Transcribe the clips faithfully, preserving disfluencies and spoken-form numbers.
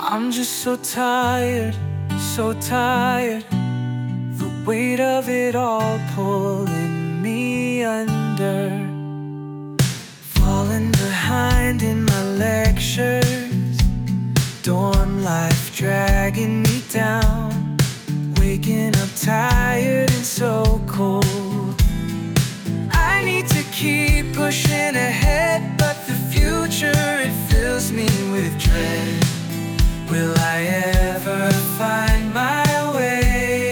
I'm just so tired, so tired. The weight of it all pulling me under, falling behind in my lectures, dorm life dragging me down, waking up tired and so cold. I need to keep pushing ahead, but the future, it fills me with dread. Will I ever find my way?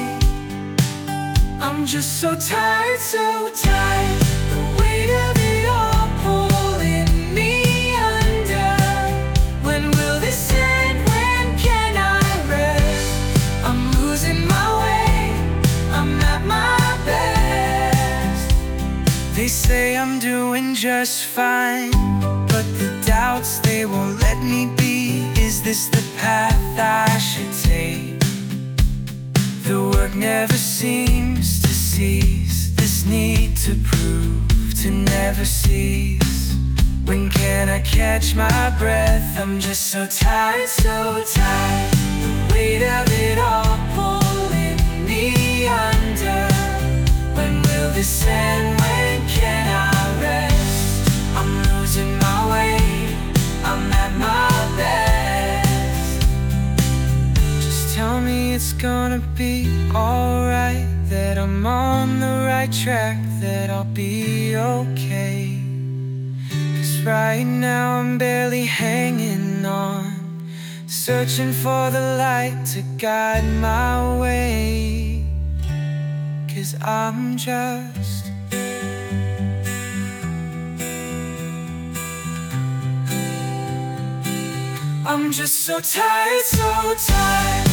I'm just so tired, so tired. The weight of it all pulling me under. When will this end? When can I rest? I'm losing my way, I'm at my best. They say I'm doing just fine, but the doubts, they won't let me be. Is this the path I should take? The work never seems to cease, this need to prove to never cease. When can I catch my breath? I'm just so tired, so tired. The weight of it all pulling me under. When will this end? When can I rest? I'm losing my way, I'm at my best. Tell me it's gonna be alright, that I'm on the right track, that I'll be okay. Cause right now I'm barely hanging on, searching for the light to guide my way. Cause I'm just I'm just so tired, so tired.